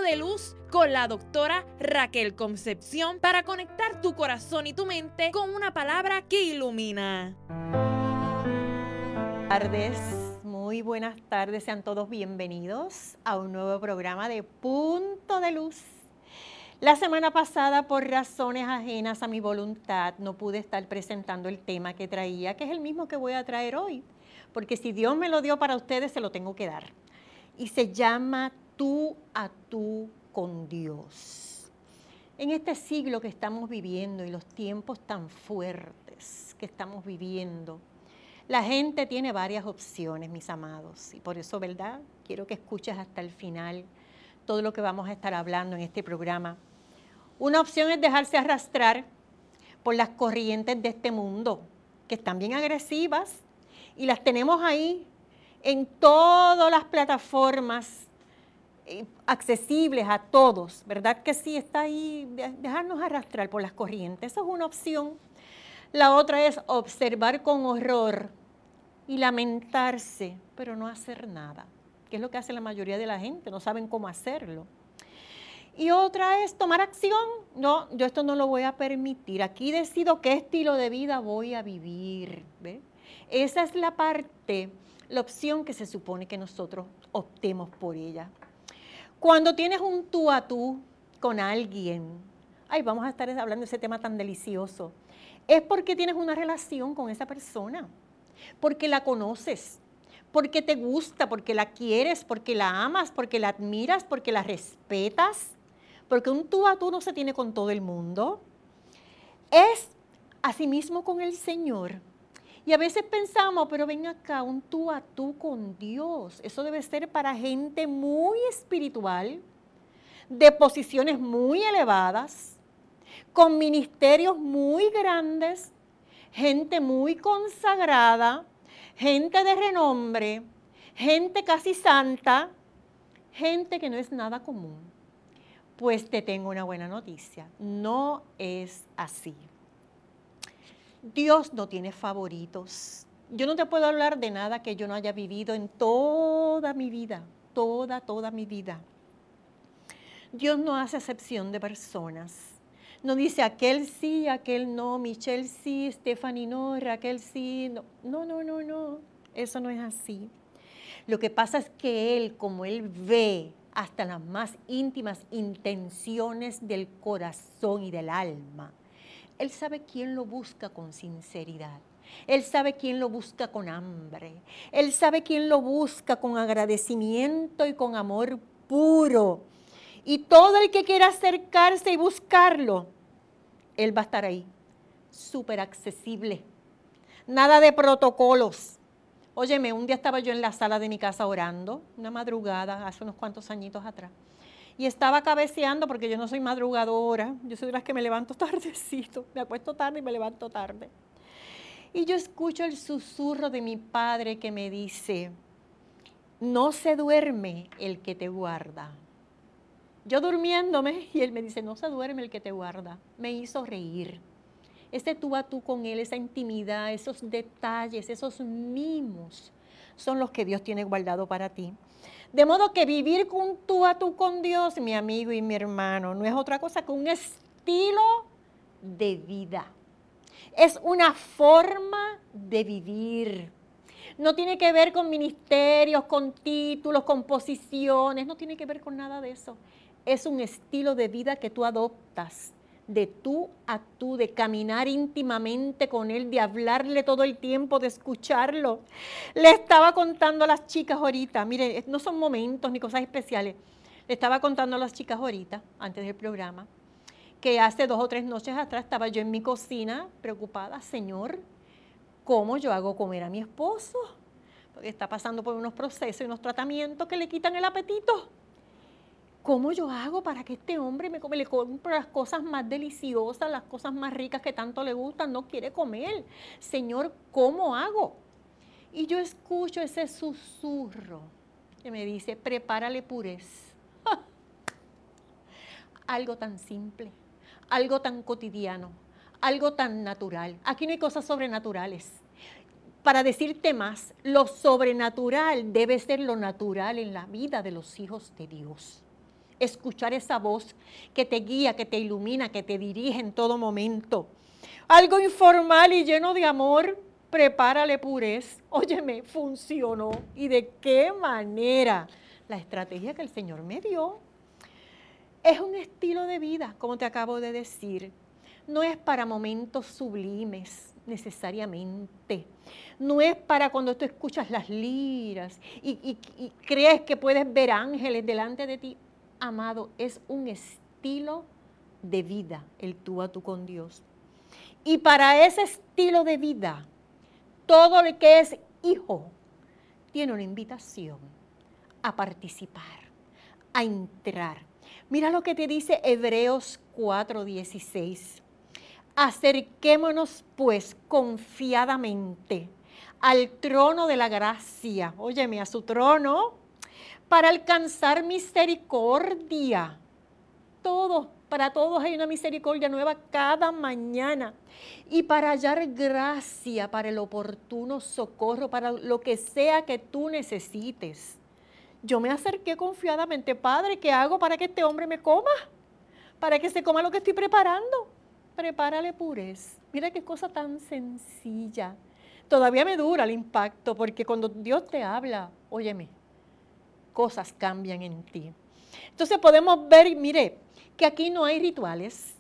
de Luz con la doctora Raquel Concepción para conectar tu corazón y tu mente con una palabra que ilumina. Muy buenas tardes, sean todos bienvenidos a un nuevo programa de Punto de Luz. La semana pasada, por razones ajenas a mi voluntad, no pude estar presentando el tema que traía, que es el mismo que voy a traer hoy, porque si Dios me lo dio para ustedes, se lo tengo que dar. Y se llama Tú a tú con Dios. En este siglo que estamos viviendo y los tiempos tan fuertes que estamos viviendo, la gente tiene varias opciones, mis amados, y por eso, ¿verdad? Quiero que escuches hasta el final todo lo que vamos a estar hablando en este programa. Una opción es dejarse arrastrar por las corrientes de este mundo, que están bien agresivas, y las tenemos ahí en todas las plataformas accesibles a todos, ¿verdad que sí? Está ahí, dejarnos arrastrar por las corrientes, esa es una opción. La otra es observar con horror y lamentarse, pero no hacer nada, que es lo que hace la mayoría de la gente, no saben cómo hacerlo. Y otra es tomar acción. No, yo esto no lo voy a permitir. Aquí decido qué estilo de vida voy a vivir. ¿Ve? Esa es la parte, la opción que se supone que nosotros optemos por ella. Cuando tienes un tú a tú con alguien, vamos a estar hablando de ese tema tan delicioso, es porque tienes una relación con esa persona, porque la conoces, porque te gusta, porque la quieres, porque la amas, porque la admiras, porque la respetas. Porque un tú a tú no se tiene con todo el mundo. Es asimismo con el Señor. Y a veces pensamos, pero ven acá, un tú a tú con Dios. Eso debe ser para gente muy espiritual, de posiciones muy elevadas, con ministerios muy grandes, gente muy consagrada, gente de renombre, gente casi santa, gente que no es nada común. Pues te tengo una buena noticia, no es así. Dios no tiene favoritos. Yo no te puedo hablar de nada que yo no haya vivido en toda mi vida, toda mi vida. Dios no hace excepción de personas. No dice aquel sí, aquel no, Michelle sí, Stephanie no, Raquel sí. No, eso no es así. Lo que pasa es que Él, como Él ve hasta las más íntimas intenciones del corazón y del alma, Él sabe quién lo busca con sinceridad. Él sabe quién lo busca con hambre. Él sabe quién lo busca con agradecimiento y con amor puro. Y todo el que quiera acercarse y buscarlo, Él va a estar ahí, súper accesible. Nada de protocolos. Óyeme, un día estaba yo en la sala de mi casa orando, una madrugada, hace unos cuantos añitos atrás, y estaba cabeceando porque yo no soy madrugadora, yo soy de las que me levanto tardecito, me acuesto tarde y me levanto tarde. Y yo escucho el susurro de mi padre que me dice, no se duerme el que te guarda. Yo durmiéndome y él me dice, no se duerme el que te guarda. Me hizo reír. Ese tú a tú con Él, esa intimidad, esos detalles, esos mimos, son los que Dios tiene guardado para ti. De modo que vivir con tú a tú con Dios, mi amigo y mi hermano, no es otra cosa que un estilo de vida. Es una forma de vivir. No tiene que ver con ministerios, con títulos, con posiciones, no tiene que ver con nada de eso. Es un estilo de vida que tú adoptas. De tú a tú, de caminar íntimamente con Él, de hablarle todo el tiempo, de escucharlo. Le estaba contando a las chicas ahorita, miren, no son momentos ni cosas especiales, le estaba contando a las chicas ahorita, antes del programa, que hace 2 o 3 noches atrás estaba yo en mi cocina preocupada, Señor, ¿cómo yo hago comer a mi esposo? Porque está pasando por unos procesos y unos tratamientos que le quitan el apetito. ¿Cómo yo hago para que este hombre le compre las cosas más deliciosas, las cosas más ricas que tanto le gustan? No quiere comer. Señor, ¿cómo hago? Y yo escucho ese susurro que me dice, prepárale purés. Algo tan simple, algo tan cotidiano, algo tan natural. Aquí no hay cosas sobrenaturales. Para decirte más, lo sobrenatural debe ser lo natural en la vida de los hijos de Dios. escuchar esa voz que te guía, que te ilumina, que te dirige en todo momento. Algo informal y lleno de amor, prepárale purez. Óyeme, funcionó. ¿Y de qué manera? La estrategia que el Señor me dio. Es un estilo de vida, como te acabo de decir. No es para momentos sublimes necesariamente. No es para cuando tú escuchas las liras y crees que puedes ver ángeles delante de ti. Amado, es un estilo de vida el tú a tú con Dios. Y para ese estilo de vida, todo el que es hijo tiene una invitación a participar, a entrar. Mira lo que te dice Hebreos 4:16. Acerquémonos pues confiadamente al trono de la gracia, óyeme, a su trono, para alcanzar misericordia. Para todos hay una misericordia nueva cada mañana. Y para hallar gracia para el oportuno socorro, para lo que sea que tú necesites. Yo me acerqué confiadamente, Padre, ¿qué hago para que este hombre me coma? Para que se coma lo que estoy preparando. Prepárale purez. Mira qué cosa tan sencilla. Todavía me dura el impacto, porque cuando Dios te habla, óyeme, cosas cambian en ti. Entonces podemos ver, mire, que aquí no hay rituales,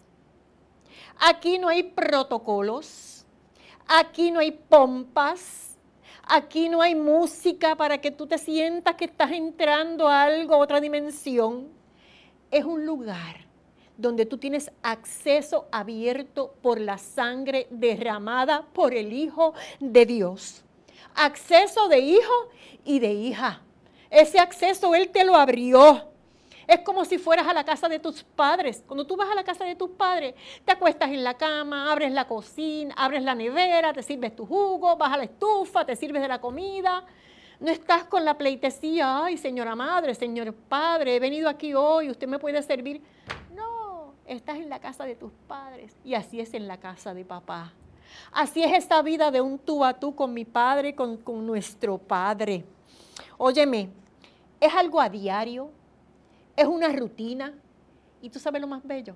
aquí no hay protocolos, aquí no hay pompas, aquí no hay música para que tú te sientas que estás entrando a algo, a otra dimensión. Es un lugar donde tú tienes acceso abierto por la sangre derramada por el Hijo de Dios. Acceso de hijo y de hija. Ese acceso Él te lo abrió. Es como si fueras a la casa de tus padres. Cuando tú vas a la casa de tus padres, te acuestas en la cama, abres la cocina, abres la nevera, te sirves tu jugo, vas a la estufa, te sirves de la comida. No estás con la pleitesía, ay, señora madre, señor padre, he venido aquí hoy, usted me puede servir. No, estás en la casa de tus padres y así es en la casa de papá. Así es esta vida de un tú a tú con mi padre, con nuestro padre. Óyeme, es algo a diario. Es una rutina. Y tú sabes lo más bello,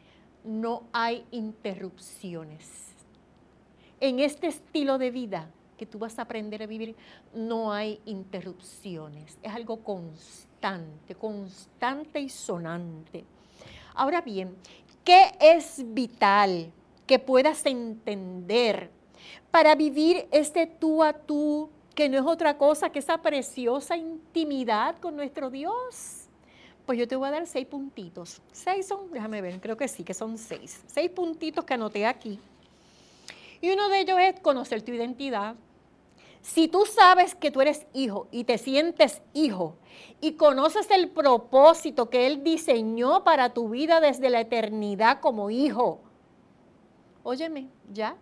no hay interrupciones. En este estilo de vida que tú vas a aprender a vivir, no hay interrupciones. Es algo constante, constante y sonante. Ahora bien, ¿qué es vital que puedas entender para vivir este tú a tú, que no es otra cosa que esa preciosa intimidad con nuestro Dios? Pues yo te voy a dar 6 puntitos. 6 son, déjame ver, creo que sí, que son 6. 6 puntitos que anoté aquí. Y uno de ellos es conocer tu identidad. Si tú sabes que tú eres hijo y te sientes hijo y conoces el propósito que Él diseñó para tu vida desde la eternidad como hijo, óyeme, ya.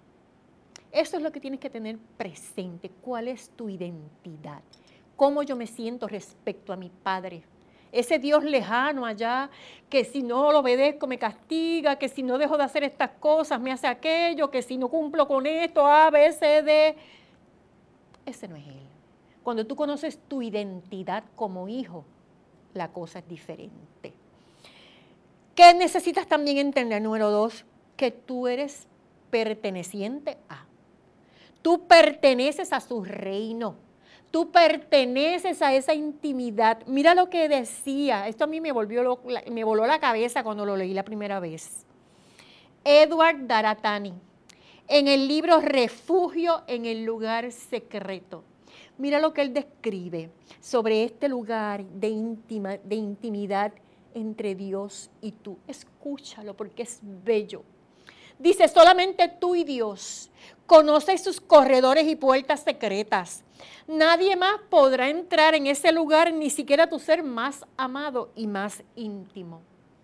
Eso es lo que tienes que tener presente. ¿Cuál es tu identidad? ¿Cómo yo me siento respecto a mi Padre? Ese Dios lejano allá, que si no lo obedezco me castiga, que si no dejo de hacer estas cosas me hace aquello, que si no cumplo con esto, A, B, C, D. Ese no es Él. Cuando tú conoces tu identidad como hijo, la cosa es diferente. ¿Qué necesitas también entender? Número 2, que tú eres perteneciente a. Tú perteneces a su reino. Tú perteneces a esa intimidad. Mira lo que decía. Esto a mí me voló la cabeza cuando lo leí la primera vez. Edward Daratani, en el libro Refugio en el lugar secreto. Mira lo que él describe sobre este lugar de intimidad entre Dios y tú. Escúchalo porque es bello. Dice, solamente tú y Dios conoces sus corredores y puertas secretas. Nadie más podrá entrar en ese lugar, ni siquiera tu ser más amado y más íntimo.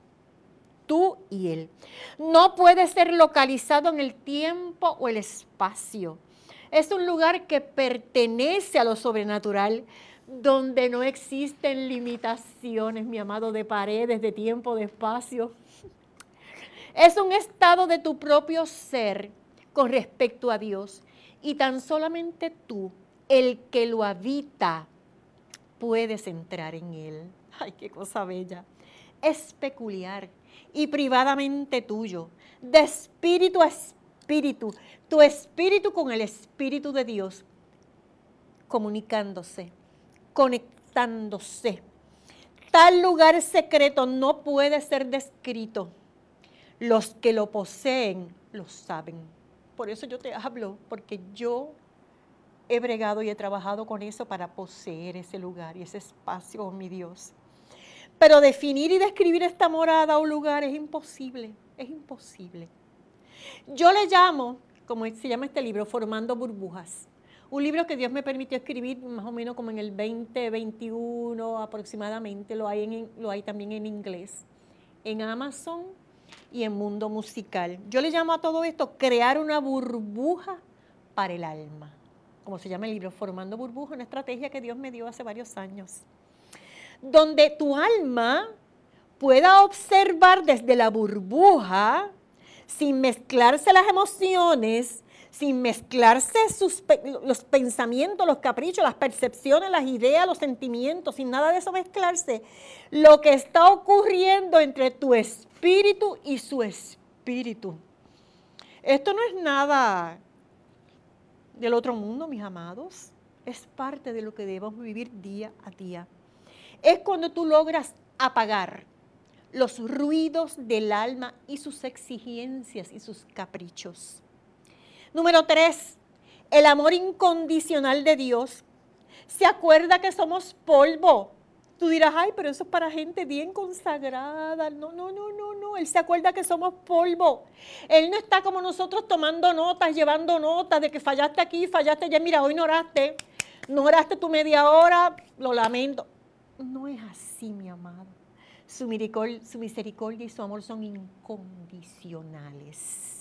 Tú y Él. No puede ser localizado en el tiempo o el espacio. Es un lugar que pertenece a lo sobrenatural, donde no existen limitaciones, mi amado, de paredes, de tiempo, de espacio. Es un estado de tu propio ser con respecto a Dios. Y tan solamente tú, el que lo habita, puedes entrar en Él. ¡Ay, qué cosa bella! es peculiar y privadamente tuyo, de espíritu a espíritu, tu espíritu con el Espíritu de Dios, comunicándose, conectándose. Tal lugar secreto no puede ser descrito. Los que lo poseen lo saben. Por eso yo te hablo, porque yo he bregado y he trabajado con eso para poseer ese lugar y ese espacio con mi Dios. Pero definir y describir esta morada o lugar es imposible, es imposible. Yo le llamo, como se llama este libro, Formando Burbujas. Un libro que Dios me permitió escribir más o menos como en el 2021 aproximadamente, lo hay también en inglés, en Amazon y en Mundo Musical. Yo le llamo a todo esto crear una burbuja para el alma, como se llama el libro, Formando Burbujas, una estrategia que Dios me dio hace varios años, donde tu alma pueda observar desde la burbuja, sin mezclarse las emociones, sin mezclarse los pensamientos, los caprichos, las percepciones, las ideas, los sentimientos, sin nada de eso mezclarse, lo que está ocurriendo entre tu espíritu y su espíritu. Esto no es nada del otro mundo, mis amados, es parte de lo que debemos vivir día a día. Es cuando tú logras apagar los ruidos del alma y sus exigencias y sus caprichos. Número 3, el amor incondicional de Dios. Se acuerda que somos polvo. Tú dirás, ay, pero eso es para gente bien consagrada. No. Él se acuerda que somos polvo. Él no está como nosotros tomando notas, llevando notas de que fallaste aquí, fallaste allá. Mira, hoy no oraste tu media hora, lo lamento. No es así, mi amado. Su misericordia y su amor son incondicionales.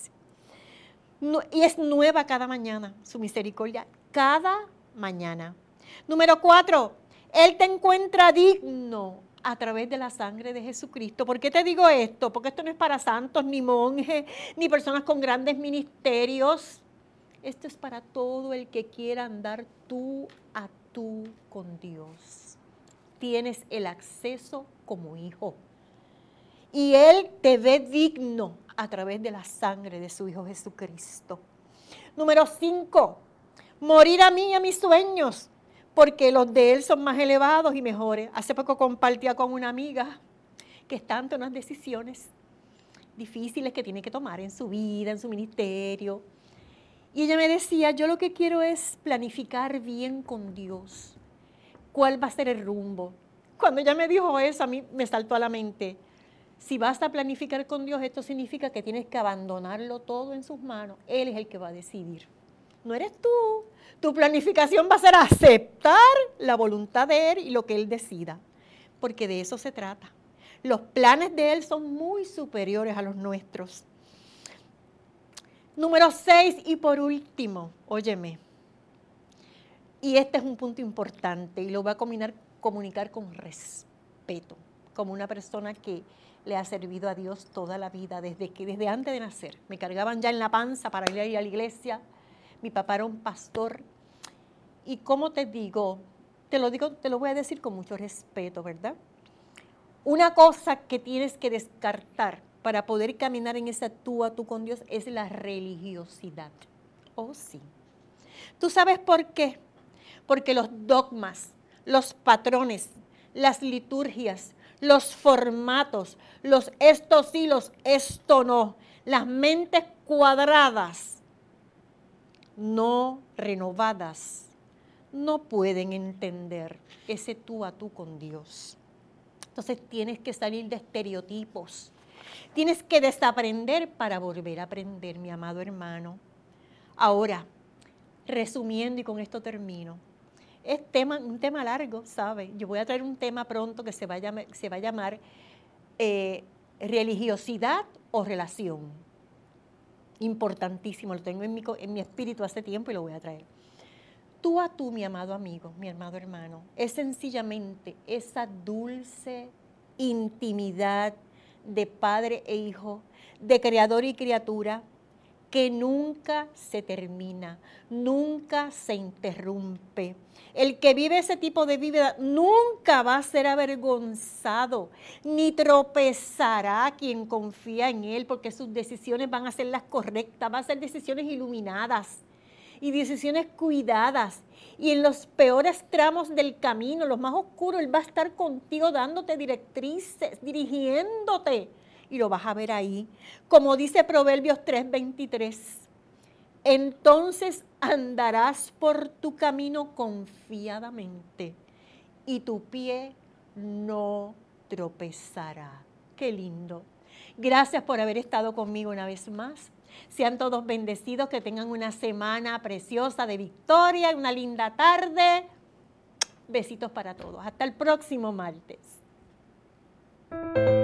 Y es nueva cada mañana, su misericordia, cada mañana. Número 4, Él te encuentra digno a través de la sangre de Jesucristo. ¿Por qué te digo esto? Porque esto no es para santos, ni monjes, ni personas con grandes ministerios. Esto es para todo el que quiera andar tú a tú con Dios. Tienes el acceso como hijo. Y Él te ve digno a través de la sangre de su Hijo Jesucristo. Número 5, morir a mí y a mis sueños, porque los de Él son más elevados y mejores. Hace poco compartía con una amiga que está ante unas decisiones difíciles que tiene que tomar en su vida, en su ministerio. Y ella me decía, yo lo que quiero es planificar bien con Dios. ¿Cuál va a ser el rumbo? Cuando ella me dijo eso, a mí me saltó a la mente. Si vas a planificar con Dios, esto significa que tienes que abandonarlo todo en sus manos. Él es el que va a decidir. No eres tú. Tu planificación va a ser aceptar la voluntad de Él y lo que Él decida. Porque de eso se trata. Los planes de Él son muy superiores a los nuestros. Número 6 y por último, óyeme. Y este es un punto importante y lo voy a comunicar con respeto, como una persona que le ha servido a Dios toda la vida, desde antes de nacer. Me cargaban ya en la panza para ir a la iglesia. Mi papá era un pastor. Y como te digo, te lo voy a decir con mucho respeto, ¿verdad? Una cosa que tienes que descartar para poder caminar en ese tú a tú con Dios es la religiosidad. Oh, sí. ¿Tú sabes por qué? Porque los dogmas, los patrones, las liturgias, los formatos, los esto sí, los esto no, las mentes cuadradas, no renovadas, no pueden entender ese tú a tú con Dios. Entonces tienes que salir de estereotipos, tienes que desaprender para volver a aprender, mi amado hermano. Ahora, resumiendo y con esto termino, es un tema largo, ¿sabe? Yo voy a traer un tema pronto que se va a llamar religiosidad o relación. Importantísimo, lo tengo en mi espíritu hace tiempo y lo voy a traer. Tú a tú, mi amado amigo, mi amado hermano, es sencillamente esa dulce intimidad de padre e hijo, de creador y criatura, que nunca se termina, nunca se interrumpe. El que vive ese tipo de vida nunca va a ser avergonzado, ni tropezará quien confía en él, porque sus decisiones van a ser las correctas, van a ser decisiones iluminadas y decisiones cuidadas. Y en los peores tramos del camino, los más oscuros, Él va a estar contigo dándote directrices, dirigiéndote. Y lo vas a ver ahí. Como dice Proverbios 3:23. Entonces andarás por tu camino confiadamente y tu pie no tropezará. Qué lindo. Gracias por haber estado conmigo una vez más. Sean todos bendecidos, que tengan una semana preciosa de victoria, una linda tarde. Besitos para todos. Hasta el próximo martes.